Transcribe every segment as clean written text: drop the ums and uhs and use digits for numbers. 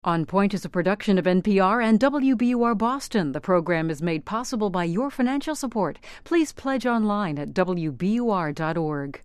On Point is a production of NPR and WBUR Boston. The program is made possible by your financial support. Please pledge online at WBUR.org.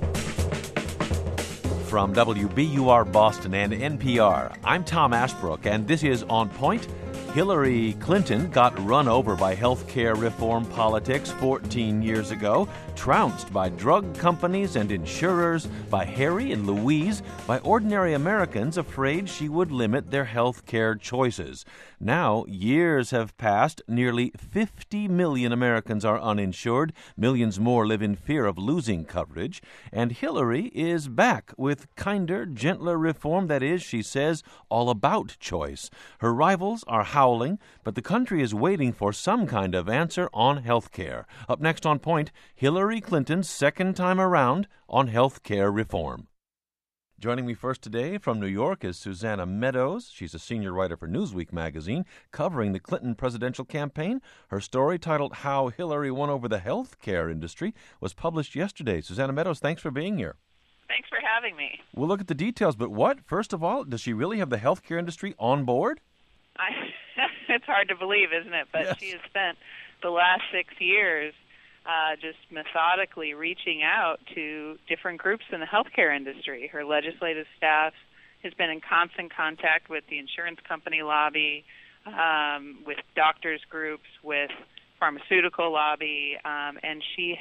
From WBUR Boston and NPR, I'm Tom Ashbrook, and this is On Point. Hillary Clinton got run over by health care reform politics 14 years ago, trounced by drug companies and insurers, by Harry and Louise, by ordinary Americans afraid she would limit their health care choices. Now, years have passed, nearly 50 million Americans are uninsured, millions more live in fear of losing coverage, and Hillary is back with kinder, gentler reform that is, she says, all about choice. Her rivals are howling, but the country is waiting for some kind of answer on health care. Up next on Point, Hillary Clinton's second time around on health care reform. Joining me first today from New York is Susanna Meadows. She's a senior writer for Newsweek magazine, covering the Clinton presidential campaign. Her story, titled How Hillary Won Over the Health Care Industry, was published yesterday. Susanna Meadows, thanks for being here. Thanks for having me. We'll look at the details, but first of all, does she really have the health care industry on board? It's hard to believe, isn't it? But yes. She has spent the last 6 years just methodically reaching out to different groups in the healthcare industry. Her legislative staff has been in constant contact with the insurance company lobby, with doctors groups, with pharmaceutical lobby, and she's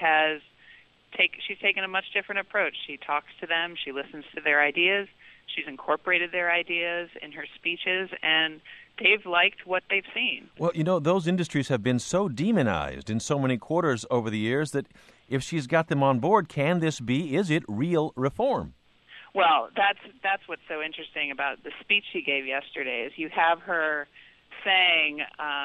taken a much different approach. She talks to them, she listens to their ideas, she's incorporated their ideas in her speeches, and they've liked what they've seen. Well, those industries have been so demonized in so many quarters over the years that if she's got them on board, is it real reform? Well, that's what's so interesting about the speech she gave yesterday is you have her saying,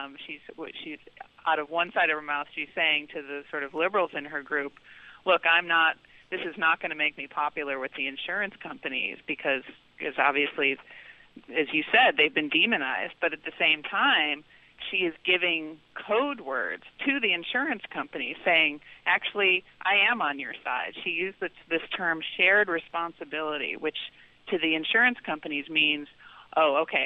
she's out of one side of her mouth, she's saying to the sort of liberals in her group, look, this is not going to make me popular with the insurance companies because obviously, as you said, they've been demonized, but at the same time, she is giving code words to the insurance companies saying, actually, I am on your side. She used this term shared responsibility, which to the insurance companies means, oh, okay,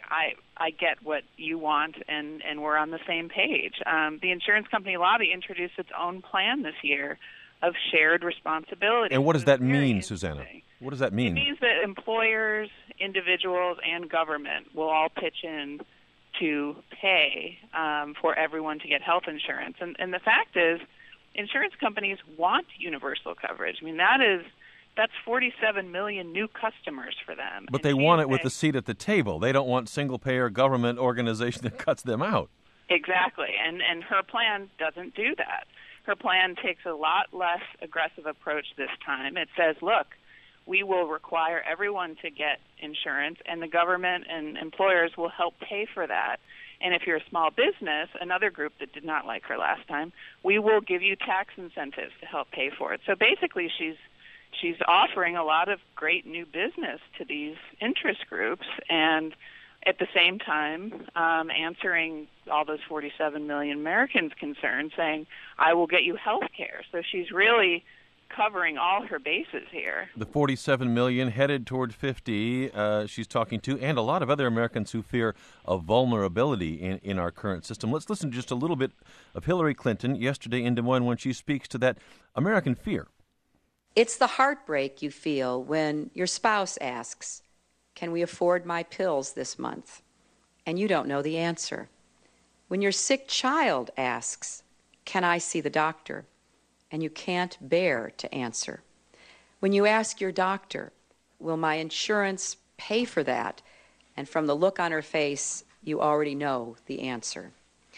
I get what you want, and we're on the same page. The insurance company lobby introduced its own plan this year of shared responsibility. And what does that mean, Susanna? What does that mean? It means that employers, individuals, and government will all pitch in to pay for everyone to get health insurance. And the fact is, insurance companies want universal coverage. I mean, that's 47 million new customers for them. But they want it with a seat at the table. They don't want single-payer government organization that cuts them out. Exactly. And her plan doesn't do that. Her plan takes a lot less aggressive approach this time. It says, look, we will require everyone to get insurance, and the government and employers will help pay for that. And if you're a small business, another group that did not like her last time, we will give you tax incentives to help pay for it. So basically, she's offering a lot of great new business to these interest groups, and at the same time, answering all those 47 million Americans' concerns, saying, I will get you health care. So she's really covering all her bases here. The 47 million headed toward 50 she's talking to, and a lot of other Americans who fear a vulnerability in our current system. Let's listen to just a little bit of Hillary Clinton yesterday in Des Moines when she speaks to that American fear. It's the heartbreak you feel when your spouse asks, can we afford my pills this month? And you don't know the answer. When your sick child asks, can I see the doctor? And you can't bear to answer. When you ask your doctor, will my insurance pay for that? And from the look on her face, you already know the answer.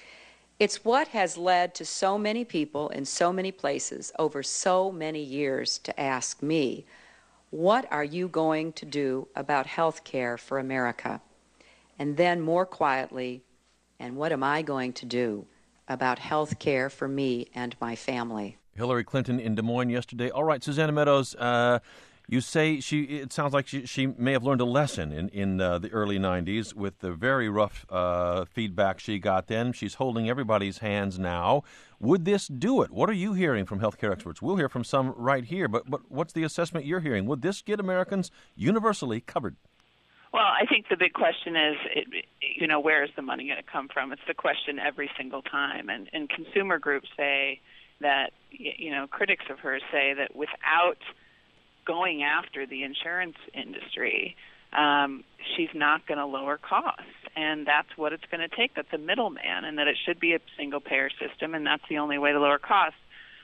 It's what has led to so many people in so many places over so many years to ask me, what are you going to do about health care for America? And then more quietly, and what am I going to do about health care for me and my family? Hillary Clinton in Des Moines yesterday. All right, Susanna Meadows, you say it sounds like she may have learned a lesson in the early 90s with the very rough feedback she got then. She's holding everybody's hands now. Would this do it? What are you hearing from healthcare experts? We'll hear from some right here, but what's the assessment you're hearing? Would this get Americans universally covered? Well, I think the big question is, where is the money going to come from? It's the question every single time. And consumer groups say that, critics of hers say that without going after the insurance industry, she's not going to lower costs. And that's what it's going to take. That's a middleman, and that it should be a single-payer system, and that's the only way to lower costs.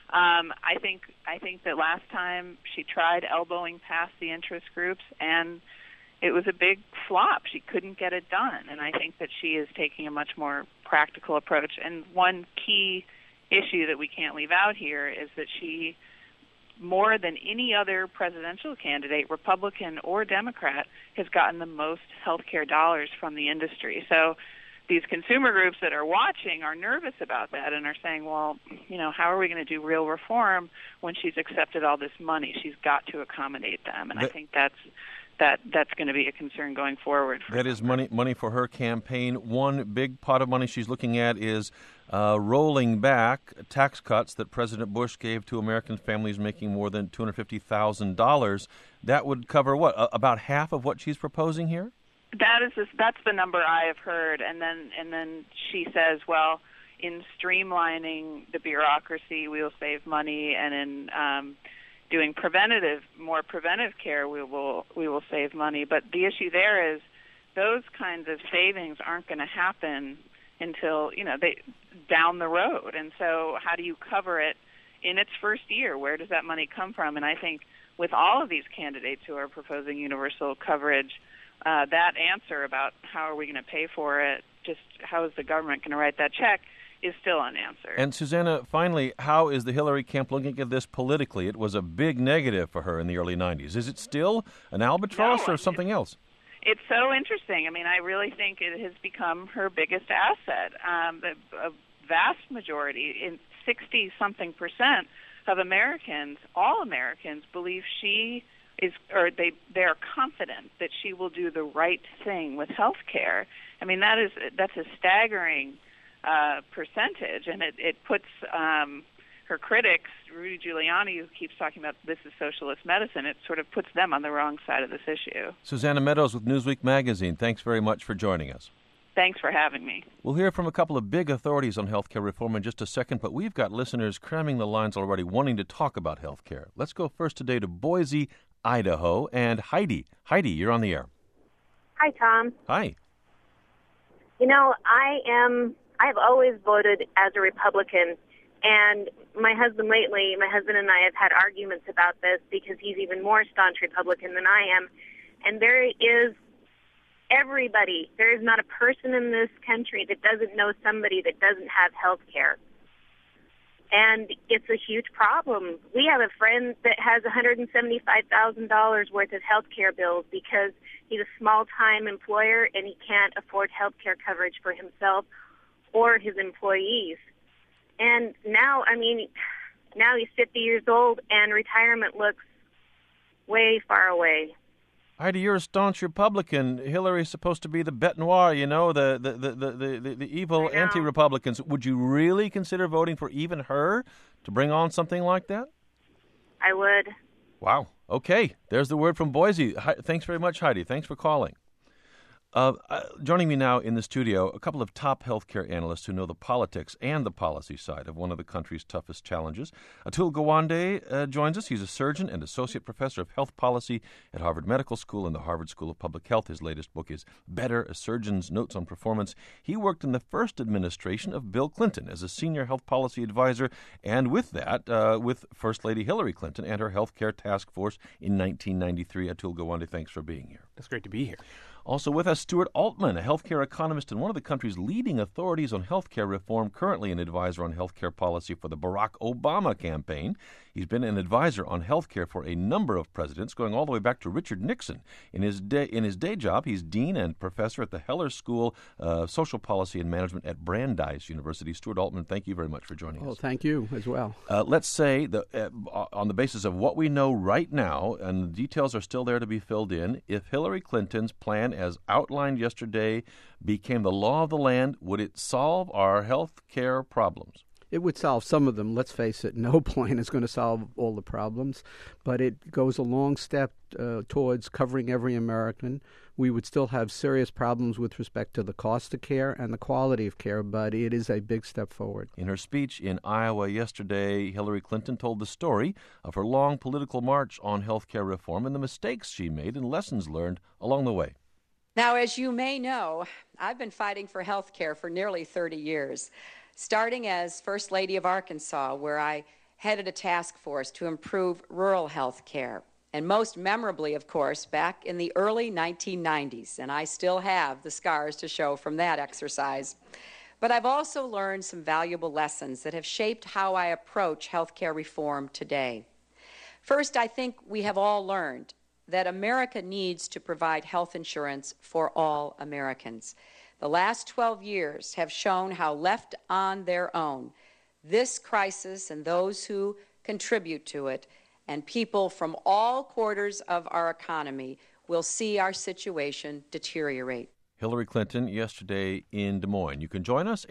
I think that last time she tried elbowing past the interest groups, and it was a big flop. She couldn't get it done, and I think that she is taking a much more practical approach. And one key issue that we can't leave out here is that she, more than any other presidential candidate, Republican or Democrat, has gotten the most health care dollars from the industry. So these consumer groups that are watching are nervous about that and are saying, well, how are we going to do real reform when she's accepted all this money? She's got to accommodate them. And I think that's going to be a concern going forward. That is money for her campaign. One big pot of money she's looking at is rolling back tax cuts that President Bush gave to American families making more than $250,000. That would cover what? About half of what she's proposing here? That's the number I have heard. And then she says, well, in streamlining the bureaucracy, we'll save money, and in doing more preventive care, we will save money. But the issue there is those kinds of savings aren't going to happen until down the road. And so, how do you cover it in its first year? Where does that money come from? And I think with all of these candidates who are proposing universal coverage, that answer about how are we going to pay for it, just how is the government going to write that check, is still unanswered. And Susanna, finally, how is the Hillary camp looking at this politically? It was a big negative for her in the early 90s. Is it still an albatross or something else? It's so interesting. I mean, I really think it has become her biggest asset. A vast majority, 60-something% of Americans, all Americans, believe she is, or they are confident that she will do the right thing with health care. I mean, that's a staggering percentage, and it puts her critics, Rudy Giuliani, who keeps talking about this is socialist medicine, it sort of puts them on the wrong side of this issue. Susanna Meadows with Newsweek Magazine, thanks very much for joining us. Thanks for having me. We'll hear from a couple of big authorities on health care reform in just a second, but we've got listeners cramming the lines already wanting to talk about health care. Let's go first today to Boise, Idaho, and Heidi. Heidi, you're on the air. Hi, Tom. Hi. I've always voted as a Republican, and my husband and I have had arguments about this because he's even more staunch Republican than I am. And there is not a person in this country that doesn't know somebody that doesn't have health care. And it's a huge problem. We have a friend that has $175,000 worth of health care bills because he's a small-time employer and he can't afford health care coverage for himself or his employees. And now he's 50 years old and retirement looks way far away. Heidi, you're a staunch Republican. Hillary's supposed to be the bête noire, the evil anti-Republicans. Would you really consider voting for even her to bring on something like that? I would. Wow. Okay. There's the word from Boise. Thanks very much, Heidi. Thanks for calling. Joining me now in the studio, a couple of top healthcare analysts who know the politics and the policy side of one of the country's toughest challenges. Atul Gawande joins us. He's a surgeon and associate professor of health policy at Harvard Medical School and the Harvard School of Public Health. His latest book is Better, A Surgeon's Notes on Performance. He worked in the first administration of Bill Clinton as a senior health policy advisor, and with that, with First Lady Hillary Clinton and her health care task force in 1993. Atul Gawande, thanks for being here. It's great to be here. Also with us, Stuart Altman, a healthcare economist and one of the country's leading authorities on healthcare reform, currently an advisor on healthcare policy for the Barack Obama campaign. He's been an advisor on healthcare for a number of presidents, going all the way back to Richard Nixon. In his day job, he's dean and professor at the Heller School of Social Policy and Management at Brandeis University. Stuart Altman, thank you very much for joining us. Oh, thank you as well. Let's say that on the basis of what we know right now, and the details are still there to be filled in, if Hillary Clinton's plan, as outlined yesterday, became the law of the land, would it solve our health care problems? It would solve some of them. Let's face it, no plan is going to solve all the problems, but it goes a long step towards covering every American we would still have serious problems with respect to the cost of care and the quality of care, but it is a big step forward. In her speech in Iowa yesterday, Hillary Clinton told the story of her long political march on health care reform and the mistakes she made and lessons learned along the way. Now, as you may know, I've been fighting for health care for nearly 30 years, starting as First Lady of Arkansas, where I headed a task force to improve rural health care. And most memorably, of course, back in the early 1990s, and I still have the scars to show from that exercise. But I've also learned some valuable lessons that have shaped how I approach healthcare reform today. First, I think we have all learned that America needs to provide health insurance for all Americans. The last 12 years have shown how, left on their own, this crisis and those who contribute to it and people from all quarters of our economy will see our situation deteriorate. Hillary Clinton yesterday in Des Moines. You can join us,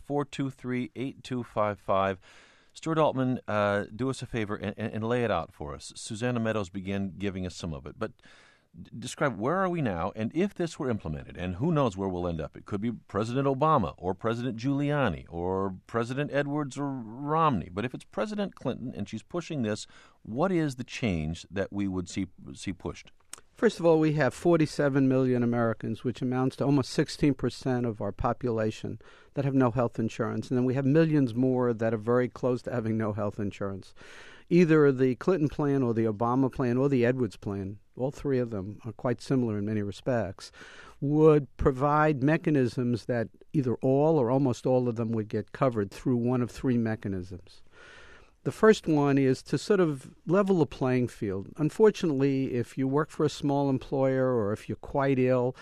800-423-8255. Stuart Altman, do us a favor and lay it out for us. Susanna Meadows began giving us some of it, but describe where are we now, and if this were implemented, and who knows where we'll end up. It could be President Obama or President Giuliani or President Edwards or Romney. But if it's President Clinton and she's pushing this, what is the change that we would see pushed? First of all, we have 47 million Americans, which amounts to almost 16% of our population that have no health insurance. And then we have millions more that are very close to having no health insurance. Either the Clinton plan or the Obama plan or the Edwards plan, all three of them are quite similar in many respects, would provide mechanisms that either all or almost all of them would get covered through one of three mechanisms. The first one is to sort of level the playing field. Unfortunately, if you work for a small employer or if you're quite ill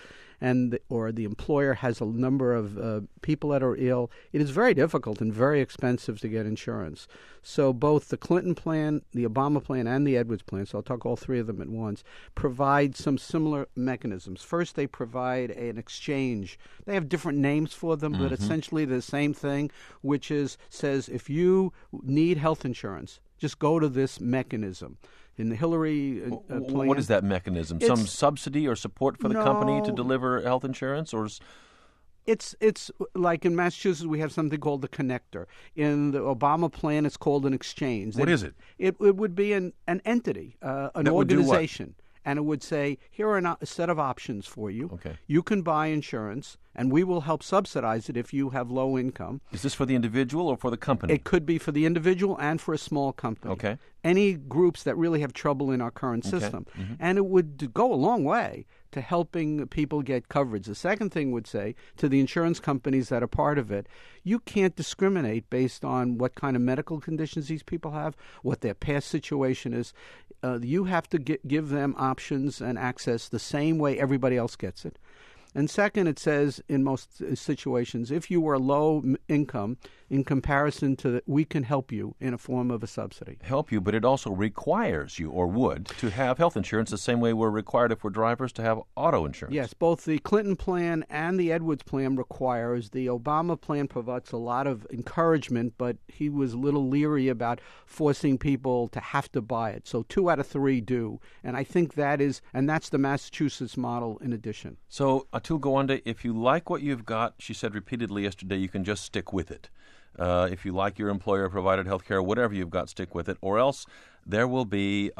or the employer has a number of people that are ill, it is very difficult and very expensive to get insurance. So both the Clinton plan, the Obama plan, and the Edwards plan, so I'll talk all three of them at once, provide some similar mechanisms. First, they provide an exchange. They have different names for them, but essentially the same thing, which says if you need health insurance, just go to this mechanism. In the Hillary plan, what is that mechanism? Some subsidy or support for the company to deliver health insurance, or? It's like in Massachusetts we have something called the connector. In the Obama plan, it's called an exchange. What is it? It would be an entity, an organization. And it would say, here are a set of options for you. Okay. You can buy insurance, and we will help subsidize it if you have low income. Is this for the individual or for the company? It could be for the individual and for a small company. Okay. Any groups that really have trouble in our current system. Mm-hmm. And it would go a long way to helping people get coverage. The second thing would say to the insurance companies that are part of it, you can't discriminate based on what kind of medical conditions these people have, what their past situation is. You have to give them options and access the same way everybody else gets it. And second, it says in most situations, if you are low income, in comparison to that, we can help you in a form of a subsidy. Help you, but it also requires you, or would, to have health insurance the same way we're required if we're drivers to have auto insurance. Yes, both the Clinton plan and the Edwards plan requires. The Obama plan provides a lot of encouragement, but he was a little leery about forcing people to have to buy it. So 2 out of 3 do, and I think that's the Massachusetts model in addition. So Atul Gawande, if you like what you've got, she said repeatedly yesterday, you can just stick with it. If you like your employer-provided health care, whatever you've got, stick with it. Or else there will be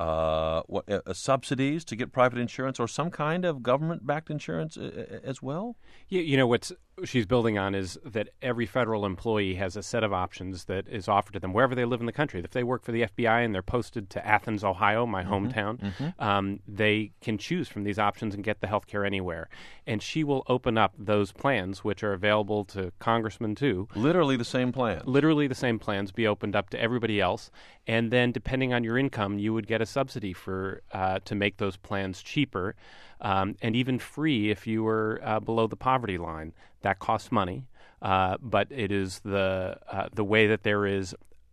subsidies to get private insurance or some kind of government-backed insurance as well? You know, what she's building on is that every federal employee has a set of options that is offered to them wherever they live in the country. If they work for the FBI and they're posted to Athens, Ohio, my hometown, they can choose from these options and get the health care anywhere. And she will open up those plans, which are available to congressmen too. Literally the same plan. Literally the same plans be opened up to everybody else. And then depending on your income, you would get a subsidy for to make those plans cheaper and even free if you were below the poverty line. That costs money, but it is the way that there is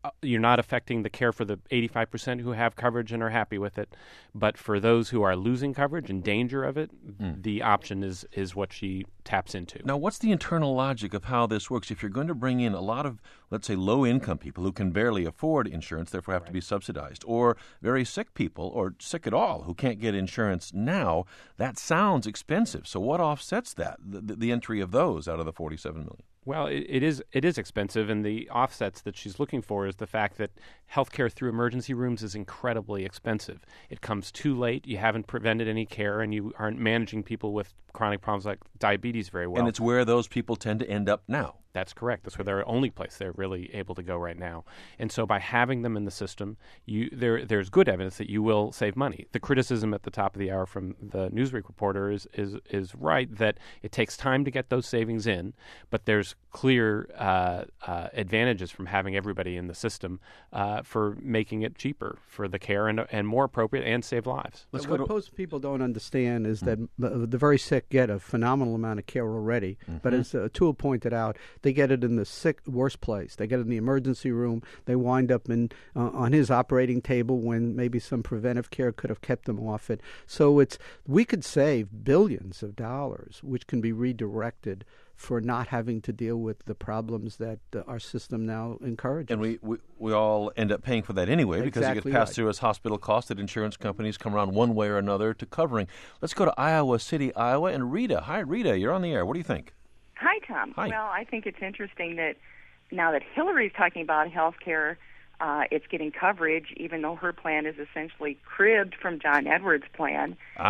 you're not affecting the care for the 85% who have coverage and are happy with it. But for those who are losing coverage, in danger of it, the option is what she taps into. Now, what's the internal logic of how this works? If you're going to bring in a lot of, let's say, low-income people who can barely afford insurance, therefore have to be subsidized, or very sick people, or sick at all, who can't get insurance now, that sounds expensive. So what offsets that, the entry of those out of the $47 million? Well, it is expensive, and the offsets that she's looking for is the fact that healthcare through emergency rooms is incredibly expensive. It comes too late, you haven't prevented any care, and you aren't managing people with chronic problems like diabetes very well. And it's where those people tend to end up now. That's correct. That's where they're only place they're really able to go right now. And so by having them in the system, there's good evidence that you will save money. The criticism at the top of the hour from the Newsweek reporter is right that it takes time to get those savings in, but there's clear advantages from having everybody in the system for making it cheaper for the care and more appropriate and save lives. What most people don't understand is that the very sick get a phenomenal amount of care already, but as Atul pointed out, they get it in the worst place. They get it in the emergency room. They wind up on his operating table when maybe some preventive care could have kept them off it. So we could save billions of dollars, which can be redirected for not having to deal with the problems that our system now encourages. And we all end up paying for that anyway because it gets passed through as hospital costs that insurance companies come around one way or another to covering. Let's go to Iowa City, Iowa, and Rita. Hi, Rita. You're on the air. What do you think? Hi, Tom. Hi. Well, I think it's interesting that now that Hillary's talking about health care, it's getting coverage, even though her plan is essentially cribbed from John Edwards' plan.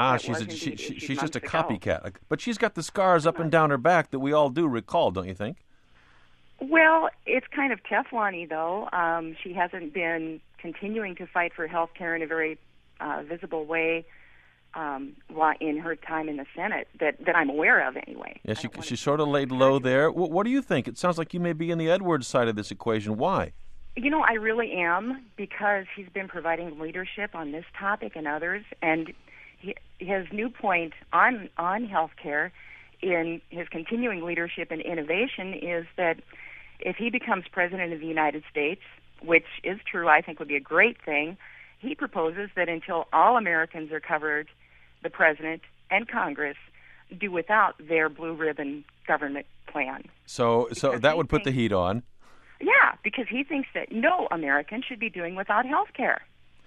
She's just a copycat. But she's got the scars up and down her back that we all do recall, don't you think? Well, it's kind of Teflon-y, though. She hasn't been continuing to fight for health care in a very visible way in her time in the Senate that I'm aware of anyway. Yeah, she sort of laid low there. What do you think? It sounds like you may be in the Edwards side of this equation. Why? You know, I really am, because he's been providing leadership on this topic and others, and his new point on health care in his continuing leadership and innovation is that if he becomes president of the United States, which is true, I think would be a great thing, he proposes that until all Americans are covered, the president and Congress do without their blue ribbon government plan. So that would put the heat on. Yeah, because he thinks that no American should be doing without health care.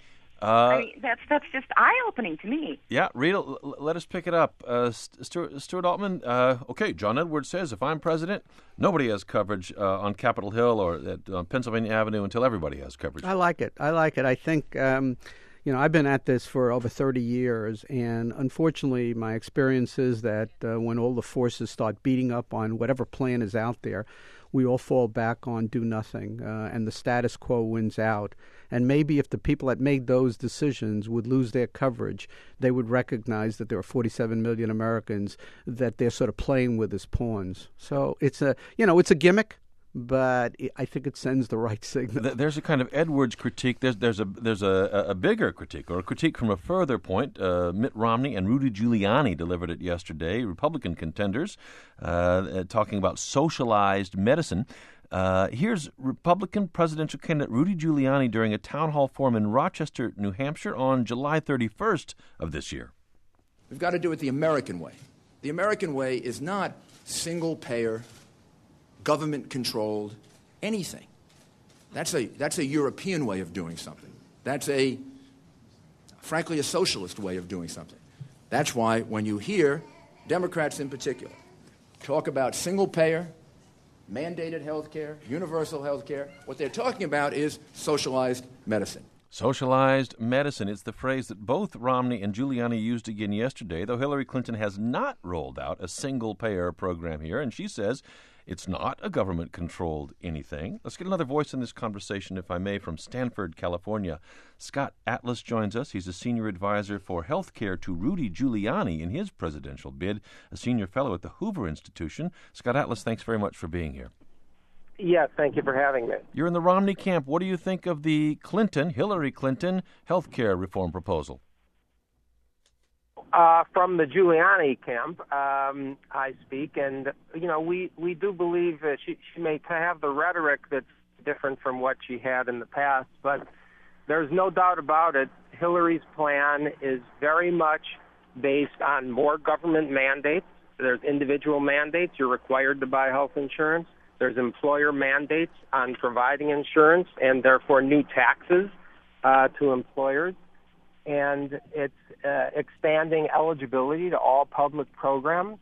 I mean, that's just eye-opening to me. Yeah, Rita, let us pick it up. Stuart Altman, okay, John Edwards says if I'm president, nobody has coverage on Capitol Hill or on Pennsylvania Avenue until everybody has coverage. I like it. I think, I've been at this for over 30 years, and unfortunately my experience is that when all the forces start beating up on whatever plan is out there, we all fall back on do nothing, and the status quo wins out. And maybe if the people that made those decisions would lose their coverage, they would recognize that there are 47 million Americans that they're sort of playing with as pawns. So it's a gimmick, but I think it sends the right signal. There's a kind of Edwards critique. There's a bigger critique, or a critique from a further point. Mitt Romney and Rudy Giuliani delivered it yesterday, Republican contenders, talking about socialized medicine. Here's Republican presidential candidate Rudy Giuliani during a town hall forum in Rochester, New Hampshire on July 31st of this year. We've got to do it the American way. The American way is not single-payer, government-controlled anything. That's a European way of doing something. That's frankly, a socialist way of doing something. That's why when you hear Democrats in particular talk about single-payer, mandated health care, universal health care, what they're talking about is socialized medicine. Socialized medicine. It's the phrase that both Romney and Giuliani used again yesterday, though Hillary Clinton has not rolled out a single-payer program here, and she says it's not a government-controlled anything. Let's get another voice in this conversation, if I may, from Stanford, California. Scott Atlas joins us. He's a senior advisor for health care to Rudy Giuliani in his presidential bid, a senior fellow at the Hoover Institution. Scott Atlas, thanks very much for being here. Yes, thank you for having me. You're in the Romney camp. What do you think of the Hillary Clinton health care reform proposal? From the Giuliani camp, I speak, and we do believe that she may have the rhetoric that's different from what she had in the past. But there's no doubt about it, Hillary's plan is very much based on more government mandates. There's individual mandates. You're required to buy health insurance. There's employer mandates on providing insurance and therefore new taxes to employers. And it's expanding eligibility to all public programs.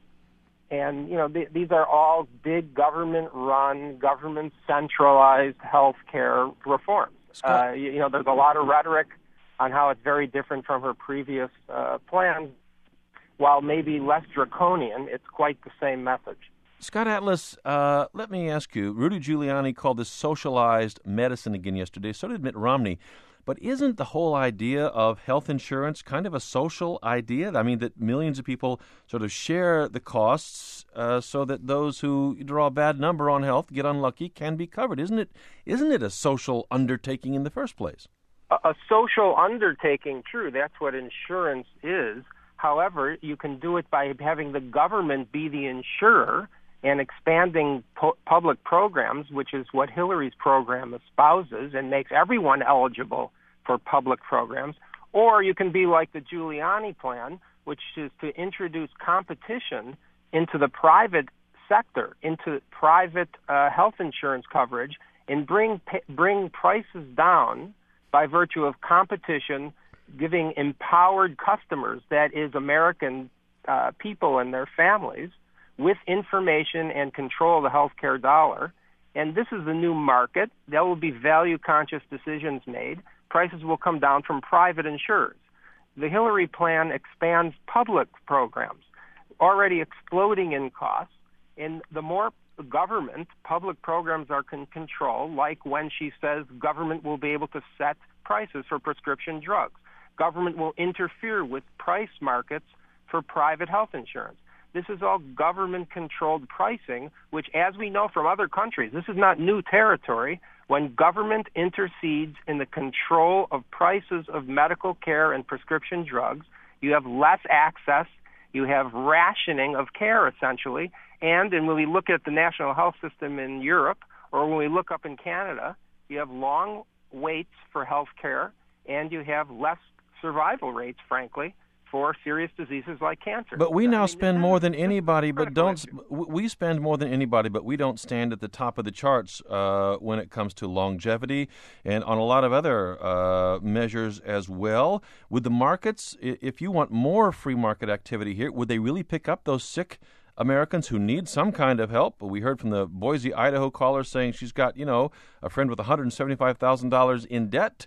And, these are all big government-run, government-centralized health care reforms. There's a lot of rhetoric on how it's very different from her previous plan. While maybe less draconian, it's quite the same message. Scott Atlas, let me ask you, Rudy Giuliani called this socialized medicine again yesterday. So did Mitt Romney. But isn't the whole idea of health insurance kind of a social idea? I mean, that millions of people sort of share the costs so that those who draw a bad number on health, get unlucky, can be covered. Isn't it a social undertaking in the first place? A social undertaking, true. That's what insurance is. However, you can do it by having the government be the insurer and expanding public programs, which is what Hillary's program espouses and makes everyone eligible for public programs. Or you can be like the Giuliani plan, which is to introduce competition into the private sector, into private health insurance coverage, and bring prices down by virtue of competition, giving empowered customers, that is American people and their families, with information and control of the healthcare dollar. And this is the new market. There will be value-conscious decisions made. Prices will come down from private insurers. The Hillary plan expands public programs, already exploding in costs. And the more government public programs are control, like when she says government will be able to set prices for prescription drugs. Government will interfere with price markets for private health insurance. This is all government-controlled pricing, which, as we know from other countries, this is not new territory. When government intercedes in the control of prices of medical care and prescription drugs, you have less access, you have rationing of care, essentially, and when we look at the national health system in Europe, or when we look up in Canada, you have long waits for health care, and you have less survival rates, frankly, for serious diseases like cancer. But we now spend more than anybody, but we spend more than anybody, but we don't stand at the top of the charts when it comes to longevity and on a lot of other measures as well. Would the markets, if you want more free market activity here, would they really pick up those sick Americans who need some kind of help? We heard from the Boise, Idaho caller saying she's got, a friend with $175,000 in debt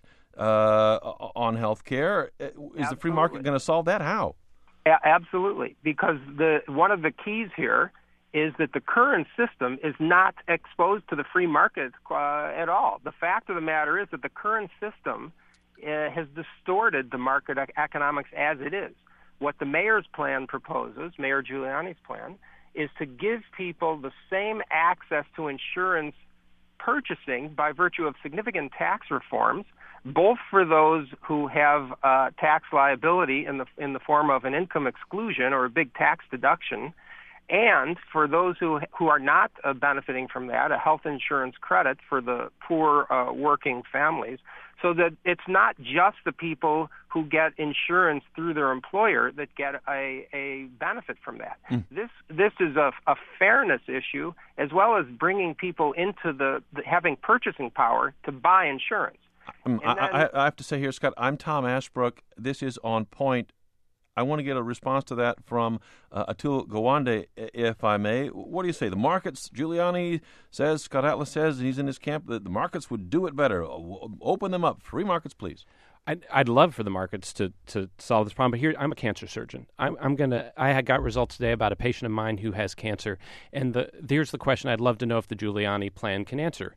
on health care. Is the free market going to solve that? How? Absolutely, because one of the keys here is that the current system is not exposed to the free market at all. The fact of the matter is that the current system has distorted the market economics as it is. What the mayor's plan proposes, Mayor Giuliani's plan, is to give people the same access to insurance purchasing by virtue of significant tax reforms, both for those who have tax liability in the form of an income exclusion or a big tax deduction, and for those who are not benefiting from that, a health insurance credit for the poor working families, so that it's not just the people who get insurance through their employer that get a benefit from that. This is a fairness issue, as well as bringing people into the having purchasing power to buy insurance. I have to say here, Scott, I'm Tom Ashbrook. This is On Point. I want to get a response to that from Atul Gawande, if I may. What do you say? The markets, Giuliani says, Scott Atlas says, and he's in his camp, that the markets would do it better. Open them up. Free markets, please. I'd love for the markets to solve this problem, but here I'm a cancer surgeon. I got results today about a patient of mine who has cancer, and here's the question I'd love to know if the Giuliani plan can answer.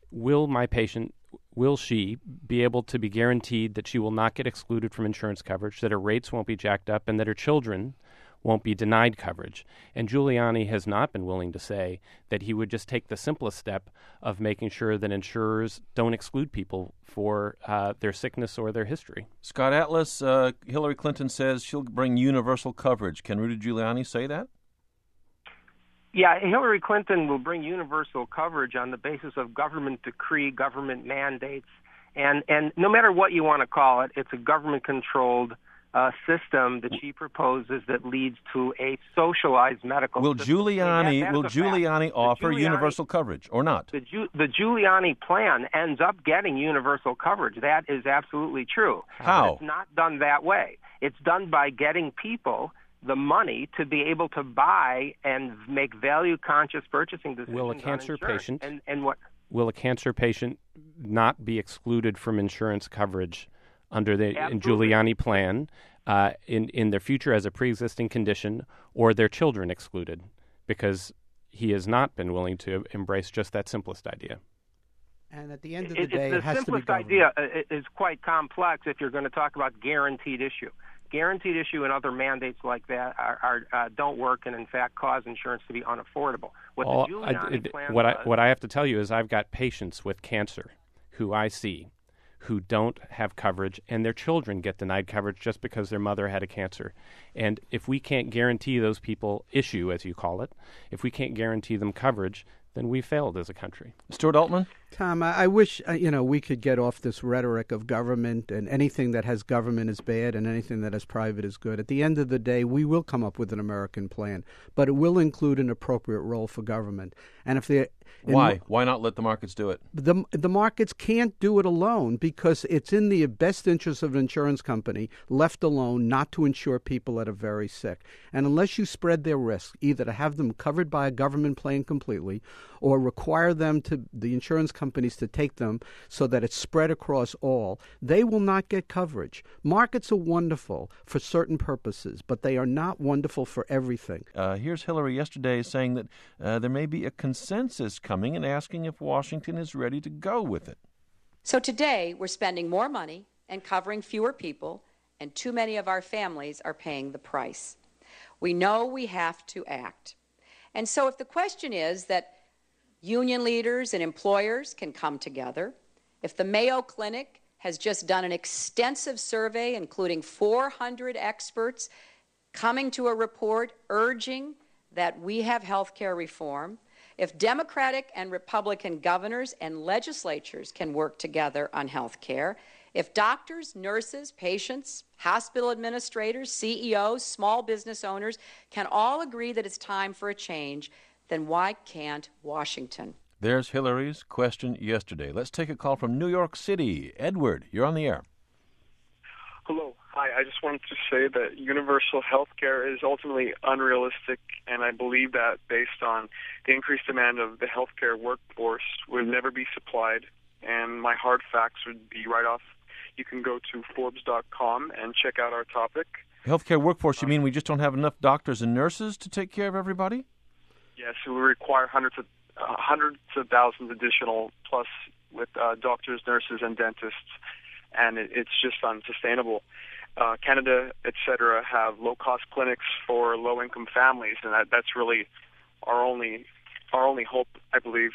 Will she be able to be guaranteed that she will not get excluded from insurance coverage, that her rates won't be jacked up, and that her children won't be denied coverage? And Giuliani has not been willing to say that he would just take the simplest step of making sure that insurers don't exclude people for their sickness or their history. Scott Atlas, Hillary Clinton says she'll bring universal coverage. Can Rudy Giuliani say that? Yeah, Hillary Clinton will bring universal coverage on the basis of government decree, government mandates, and no matter what you want to call it, it's a government-controlled system that she proposes that leads to a socialized medical system. Will Giuliani offer universal coverage or not? The Giuliani plan ends up getting universal coverage. That is absolutely true. How? But it's not done that way. It's done by getting people the money to be able to buy and make value-conscious purchasing decisions. Will a cancer patient and what? Will a cancer patient not be excluded from insurance coverage under the Giuliani plan in their future as a pre-existing condition, or their children excluded because he has not been willing to embrace just that simplest idea? And at the end of the day, it has to be the simplest idea is quite complex if you're going to talk about guaranteed issue. Guaranteed issue and other mandates like that don't work, and in fact cause insurance to be unaffordable. What I have to tell you is I've got patients with cancer who I see who don't have coverage, and their children get denied coverage just because their mother had a cancer. And if we can't guarantee those people issue, as you call it, if we can't guarantee them coverage, then we failed as a country. Stuart Altman? Tom, I wish we could get off this rhetoric of government, and anything that has government is bad and anything that is private is good. At the end of the day, we will come up with an American plan, but it will include an appropriate role for government. And if why not let the markets do it? The markets can't do it alone, because it's in the best interest of an insurance company, left alone, not to insure people that are very sick. And unless you spread their risk, either to have them covered by a government plan completely, or require the insurance companies to take them so that it's spread across all, they will not get coverage. Markets are wonderful for certain purposes, but they are not wonderful for everything. Here's Hillary yesterday saying that there may be a consensus coming and asking if Washington is ready to go with it. So today we're spending more money and covering fewer people, and too many of our families are paying the price. We know we have to act. And so if the question is that union leaders and employers can come together, if the Mayo Clinic has just done an extensive survey, including 400 experts, coming to a report urging that we have health care reform, if Democratic and Republican governors and legislatures can work together on health care, if doctors, nurses, patients, hospital administrators, CEOs, small business owners can all agree that it's time for a change, then why can't Washington? There's Hillary's question yesterday. Let's take a call from New York City. Edward, you're on the air. Hello. Hi. I just wanted to say that universal health care is ultimately unrealistic, and I believe that based on the increased demand of the healthcare workforce would never be supplied. And my hard facts would be right off. You can go to Forbes.com and check out our topic. Healthcare workforce, you mean we just don't have enough doctors and nurses to take care of everybody? Yes, we require hundreds of thousands additional, plus with doctors, nurses, and dentists, and it's just unsustainable. Canada, etc., have low-cost clinics for low-income families, and that's really our only hope, I believe.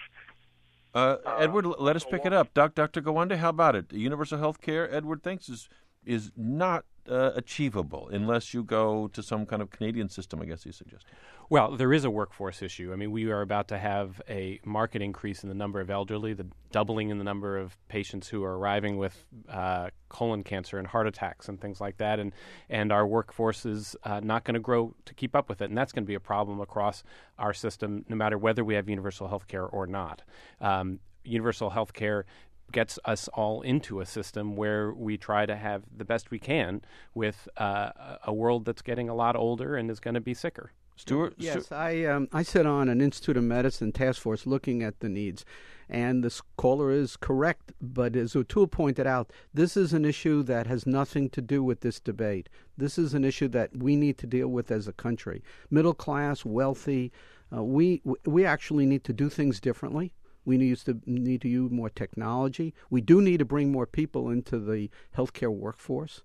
Edward, let us pick it up. Dr. Gawande, how about it? Universal health care, Edward thinks, is not achievable unless you go to some kind of Canadian system, I guess he suggested. Well, there is a workforce issue. I mean, we are about to have a market increase in the number of elderly, the doubling in the number of patients who are arriving with colon cancer and heart attacks and things like that, and our workforce is not going to grow to keep up with it, and that's going to be a problem across our system, no matter whether we have universal health care or not. Universal health care gets us all into a system where we try to have the best we can with a world that's getting a lot older and is going to be sicker. Stuart? Yes, I sit on an Institute of Medicine task force looking at the needs, and this caller is correct, but as O'Toole pointed out, this is an issue that has nothing to do with this debate. This is an issue that we need to deal with as a country. Middle class, wealthy, we actually need to do things differently. We need to use more technology. We do need to bring more people into the healthcare workforce.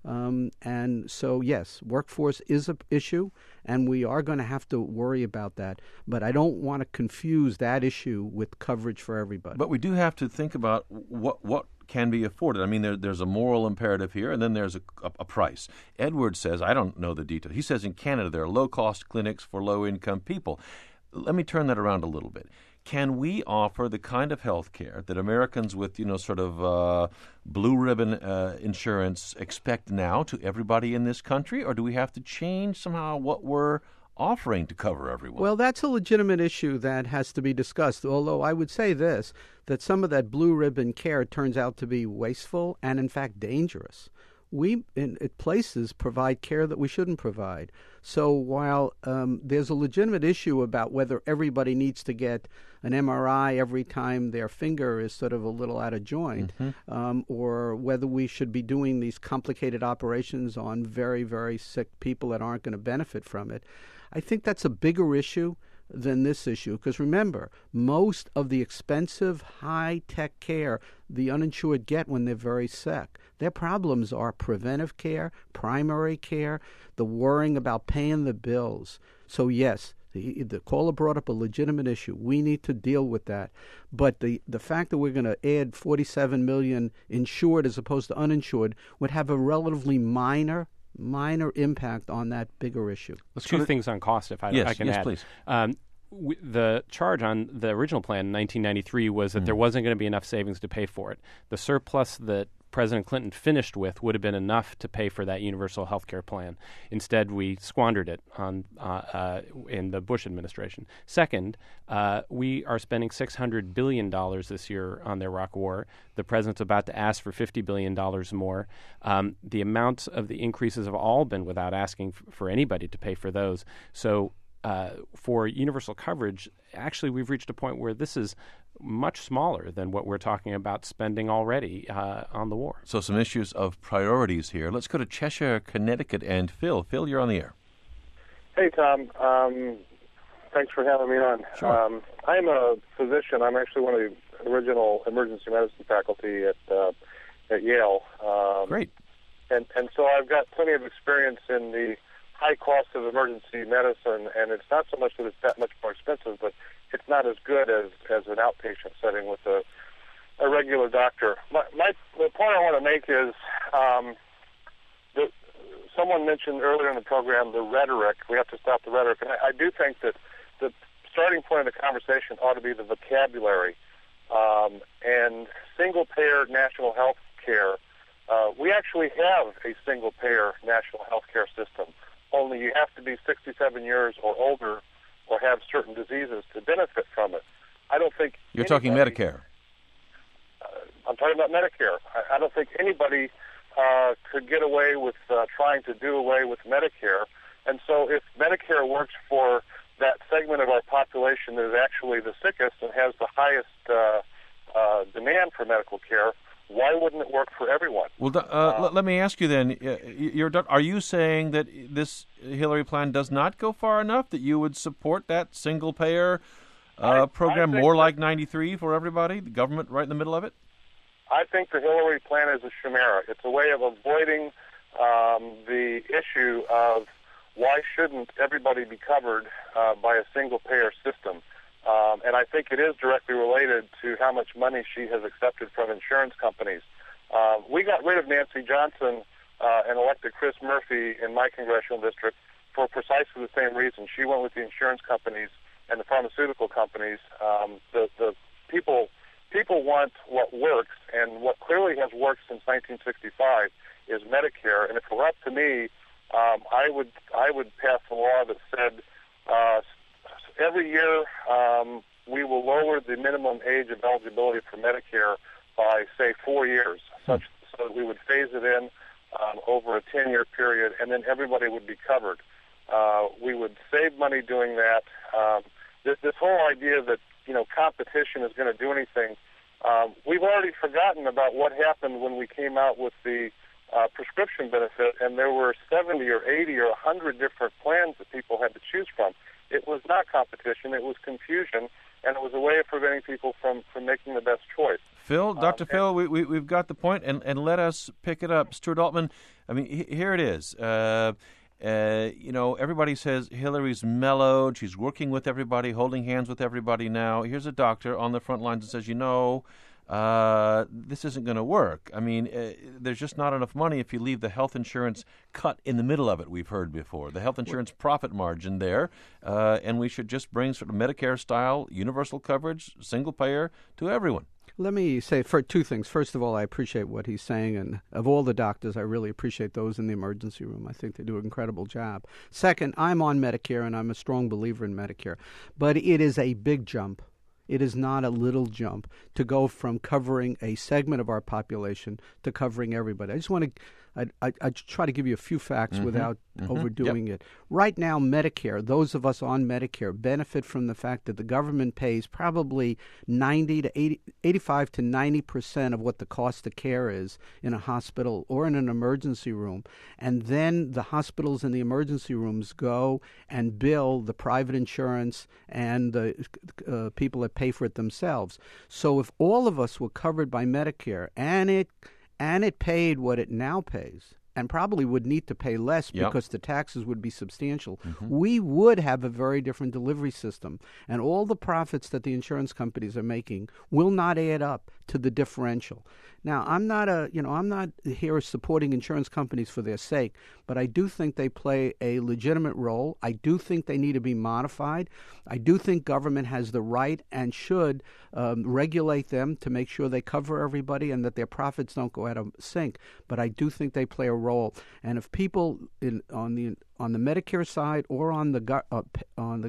And so, yes, workforce is an issue, and we are going to have to worry about that. But I don't want to confuse that issue with coverage for everybody. But we do have to think about what can be afforded. I mean, there's a moral imperative here, and then there's a price. Edward says, I don't know the detail. He says in Canada there are low-cost clinics for low-income people. let me turn that around a little bit. Can we offer the kind of health care that Americans with, sort of blue ribbon insurance expect now to everybody in this country, or do we have to change somehow what we're offering to cover everyone? Well, that's a legitimate issue that has to be discussed, although I would say this, that some of that blue ribbon care turns out to be wasteful and, in fact, dangerous. We, in places, provide care that we shouldn't provide. So while there's a legitimate issue about whether everybody needs to get an MRI every time their finger is sort of a little out of joint, or whether we should be doing these complicated operations on very, very sick people that aren't going to benefit from it, I think that's a bigger issue than this issue. Because remember, most of the expensive, high-tech care the uninsured get when they're very sick, their problems are preventive care, primary care, the worrying about paying the bills. So yes, the caller brought up a legitimate issue. We need to deal with that. But the fact that we're going to add 47 million insured as opposed to uninsured would have a relatively minor impact on that bigger issue. Let's two things on cost, if I can add. Please. The charge on the original plan in 1993 was that there wasn't going to be enough savings to pay for it. The surplus that President Clinton finished with would have been enough to pay for that universal health care plan. Instead, we squandered it in the Bush administration. Second, we are spending $600 billion this year on the Iraq War. The president's about to ask for $50 billion more. The amounts of the increases have all been without asking for anybody to pay for those. So for universal coverage, actually, we've reached a point where this is much smaller than what we're talking about spending already on the war. So some issues of priorities here. Let's go to Cheshire, Connecticut, and Phil. Phil, you're on the air. Hey, Tom. Thanks for having me on. Sure. I'm a physician. I'm actually one of the original emergency medicine faculty at Yale. Great. And so I've got plenty of experience in the high cost of emergency medicine, and it's not so much that it's that much more expensive, but it's not as good as an outpatient setting with a regular doctor. The point I want to make is someone mentioned earlier in the program the rhetoric. We have to stop the rhetoric. And I do think that the starting point of the conversation ought to be the vocabulary. And single-payer national health care, we actually have a single-payer national health care system, only you have to be 67 years or older or have certain diseases to benefit from it. I don't think... You're talking Medicare. I'm talking about Medicare. I don't think anybody could get away with trying to do away with Medicare. And so if Medicare works for that segment of our population that is actually the sickest and has the highest demand for medical care, why wouldn't it work for everyone? Well, let me ask you then, are you saying that this Hillary plan does not go far enough, that you would support that single-payer program more like 93 for everybody, the government right in the middle of it? I think the Hillary plan is a chimera. It's a way of avoiding the issue of why shouldn't everybody be covered by a single-payer system. And I think it is directly related to how much money she has accepted from insurance companies. We got rid of Nancy Johnson and elected Chris Murphy in my congressional district for precisely the same reason. She went with the insurance companies and the pharmaceutical companies. The people want what works, and what clearly has worked since 1965 is Medicare. And if it were up to me, I would pass a law that said every year we will lower the minimum age of eligibility for Medicare by, say, 4 years, so that we would phase it in over a 10-year period, and then everybody would be covered. We would save money doing that. This whole idea that competition is going to do anything, we've already forgotten about what happened when we came out with the prescription benefit, and there were 70 or 80 or 100 different plans that people had to choose from. It was not competition, it was confusion, and it was a way of preventing people from making the best choice. Phil, Dr. Phil, we've got the point, and let us pick it up. Stuart Altman, I mean, here it is. Everybody says Hillary's mellowed. She's working with everybody, holding hands with everybody now. Here's a doctor on the front lines that says, this isn't going to work. I mean, there's just not enough money if you leave the health insurance cut in the middle of it, we've heard before. The health insurance profit margin there, and we should just bring sort of Medicare-style universal coverage, single payer, to everyone. Let me say for two things. First of all, I appreciate what he's saying, and of all the doctors, I really appreciate those in the emergency room. I think they do an incredible job. Second, I'm on Medicare, and I'm a strong believer in Medicare, but it is a big jump. It is not a little jump to go from covering a segment of our population to covering everybody. I just want to I try to give you a few facts without overdoing it. Right now, Medicare, those of us on Medicare, benefit from the fact that the government pays probably 85 to 90% of what the cost of care is in a hospital or in an emergency room. And then the hospitals and the emergency rooms go and bill the private insurance and the people that pay for it themselves. So if all of us were covered by Medicare and it paid what it now pays, and probably would need to pay less because the taxes would be substantial, we would have a very different delivery system. And all the profits that the insurance companies are making will not add up to the differential. Now, I'm not here supporting insurance companies for their sake, but I do think they play a legitimate role. I do think they need to be modified. I do think government has the right and should regulate them to make sure they cover everybody and that their profits don't go out of sync. But I do think they play a role. And if people on the Medicare side or on the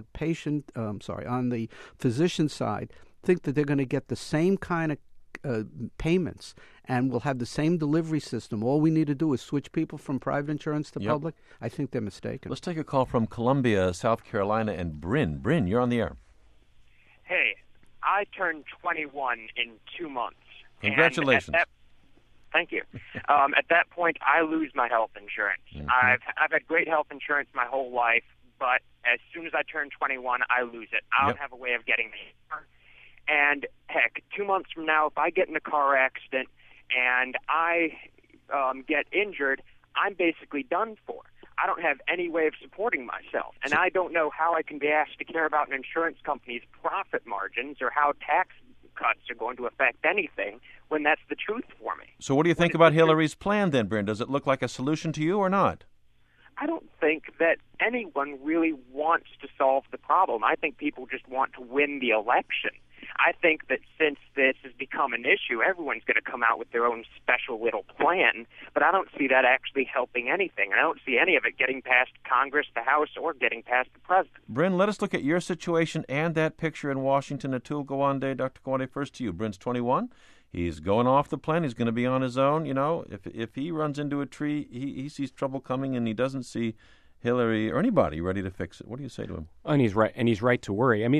physician side think that they're going to get the same kind of payments and we'll have the same delivery system, all we need to do is switch people from private insurance to public, I think they're mistaken. Let's take a call from Columbia, South Carolina, and Bryn. Bryn, you're on the air. Hey, I turned 21 in 2 months. Congratulations. Thank you. At that point, I lose my health insurance. I've had great health insurance my whole life, but as soon as I turn 21, I lose it. I don't have a way of getting it. And heck, 2 months from now, if I get in a car accident and I get injured, I'm basically done for. I don't have any way of supporting myself, and I don't know how I can be asked to care about an insurance company's profit margins or how tax cuts are going to affect anything when that's the truth for me. So what do you think about Hillary's plan then, Bryn? Does it look like a solution to you or not? I don't think that anyone really wants to solve the problem. I think people just want to win the election. I think that since this has become an issue, everyone's going to come out with their own special little plan, but I don't see that actually helping anything. I don't see any of it getting past Congress, the House, or getting past the President. Bryn, let us look at your situation and that picture in Washington. Atul Gawande, Dr. Gawande, first to you. Bryn's 21. He's going off the plan. He's going to be on his own. You know, if he runs into a tree, he sees trouble coming, and he doesn't see Hillary or anybody ready to fix it. What do you say to him? And he's right. And he's right to worry. I mean,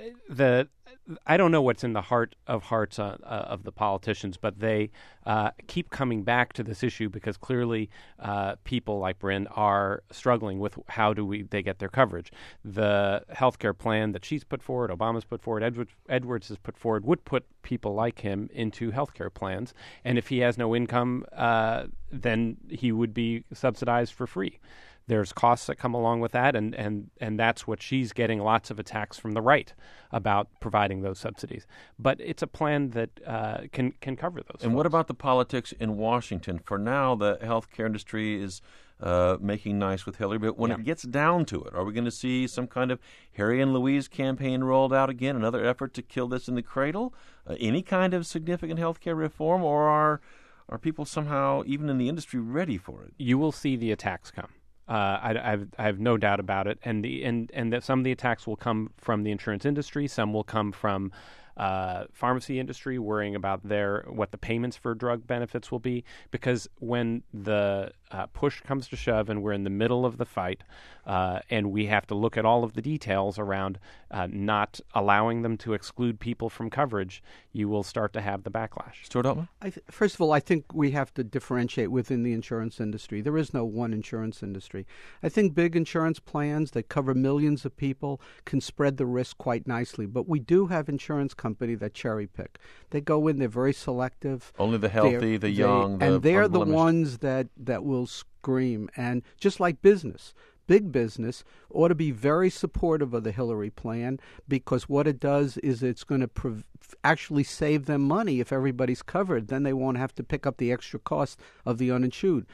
I don't know what's in the heart of hearts of the politicians, but they keep coming back to this issue because clearly people like Bryn are struggling with how they get their coverage. The health care plan that she's put forward, Obama's put forward, Edwards has put forward, would put people like him into health care plans. And if he has no income, then he would be subsidized for free. There's costs that come along with that, and that's what she's getting lots of attacks from the right about providing those subsidies. But it's a plan that can cover those. And what about the politics in Washington? For now, the health care industry is making nice with Hillary, but when it gets down to it, are we going to see some kind of Harry and Louise campaign rolled out again, another effort to kill this in the cradle? Any kind of significant health care reform, or are people somehow, even in the industry, ready for it? You will see the attacks come. I have no doubt about it, and that some of the attacks will come from the insurance industry, some will come from pharmacy industry, worrying about what the payments for drug benefits will be, because when the push comes to shove and we're in the middle of the fight and we have to look at all of the details around not allowing them to exclude people from coverage, you will start to have the backlash. Stuart Altman? First of all, I think we have to differentiate within the insurance industry. There is no one insurance industry. I think big insurance plans that cover millions of people can spread the risk quite nicely, but we do have insurance companies that cherry pick. They go in, they're very selective. Only the healthy, the young, and they're the ones that will scream. And just like business big business ought to be very supportive of the Hillary plan, because what it does is it's going to actually save them money if everybody's covered. Then they won't have to pick up the extra cost of the uninsured.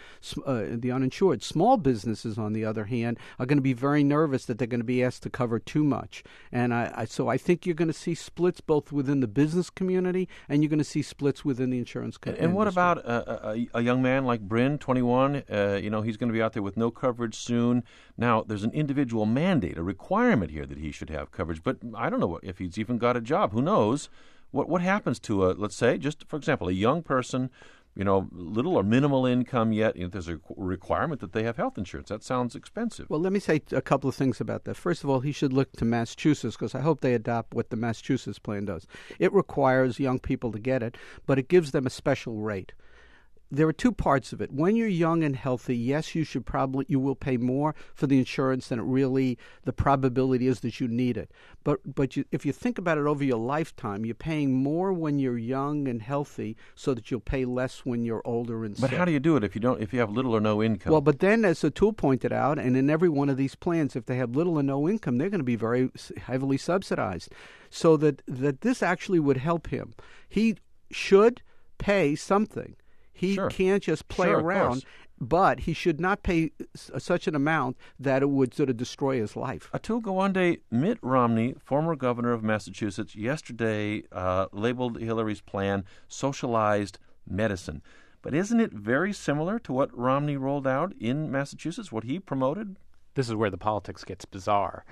Small businesses, on the other hand, are going to be very nervous that they're going to be asked to cover too much. And so I think you're going to see splits both within the business community and you're going to see splits within the insurance company. And what about a young man like Bryn, 21? He's going to be out there with no coverage soon. Now, there's an individual mandate, a requirement here that he should have coverage, but I don't know if he's even got a job. Who knows? What happens to let's say, just for example, a young person, little or minimal income yet, there's a requirement that they have health insurance. That sounds expensive. Well, let me say a couple of things about that. First of all, he should look to Massachusetts, because I hope they adopt what the Massachusetts plan does. It requires young people to get it, but it gives them a special rate. There are two parts of it. When you're young and healthy, yes, you will pay more for the insurance than the probability is that you need it. But if you think about it over your lifetime, you're paying more when you're young and healthy, so that you'll pay less when you're older and sick. But how do you do it if you have little or no income? Well, but then, as Atul pointed out, and in every one of these plans, if they have little or no income, they're going to be very heavily subsidized. So that this actually would help him. He should pay something. He can't just play around, but he should not pay such an amount that it would sort of destroy his life. Atul Gawande, Mitt Romney, former governor of Massachusetts, yesterday labeled Hillary's plan socialized medicine. But isn't it very similar to what Romney rolled out in Massachusetts, what he promoted? This is where the politics gets bizarre.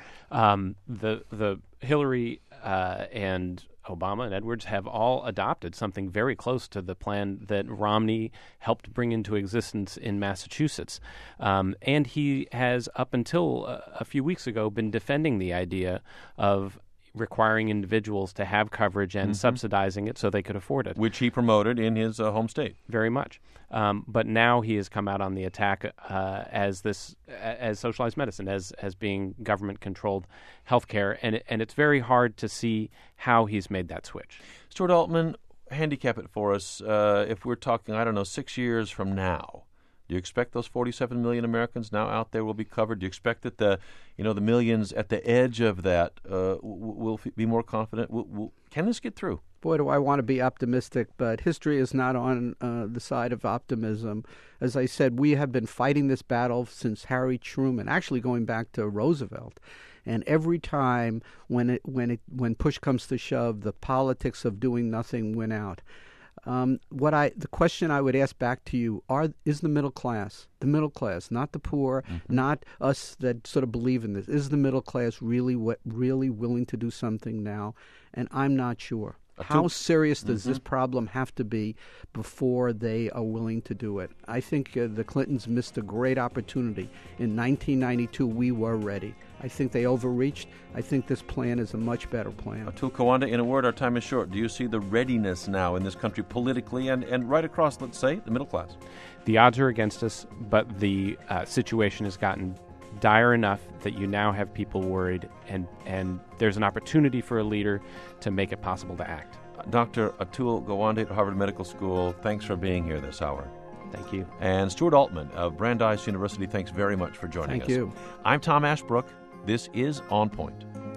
The Hillary and Obama and Edwards have all adopted something very close to the plan that Romney helped bring into existence in Massachusetts. And he has, up until a few weeks ago, been defending the idea of requiring individuals to have coverage and subsidizing it so they could afford it. Which he promoted in his home state. Very much. But now he has come out on the attack as socialized medicine, as being government-controlled health care, and it's very hard to see how he's made that switch. Stuart Altman, handicap it for us. If we're talking, 6 years from now, do you expect those 47 million Americans now out there will be covered? Do you expect that the millions at the edge of that will be more confident? Can this get through? Boy, do I want to be optimistic, but history is not on the side of optimism. As I said, we have been fighting this battle since Harry Truman, actually going back to Roosevelt. And every time when push comes to shove, the politics of doing nothing win out. The question I would ask back to you is the middle class, not the poor, not us that sort of believe in this. Is the middle class really willing to do something now? And I'm not sure. How serious does this problem have to be before they are willing to do it? I think the Clintons missed a great opportunity. In 1992, we were ready. I think they overreached. I think this plan is a much better plan. Atul Gawande, in a word, our time is short. Do you see the readiness now in this country politically and right across, let's say, the middle class? The odds are against us, but the situation has gotten dire enough that you now have people worried, and there's an opportunity for a leader to make it possible to act. Dr. Atul Gawande at Harvard Medical School, thanks for being here this hour. Thank you. And Stuart Altman of Brandeis University, thanks very much for joining us. Thank you. I'm Tom Ashbrook. This is On Point.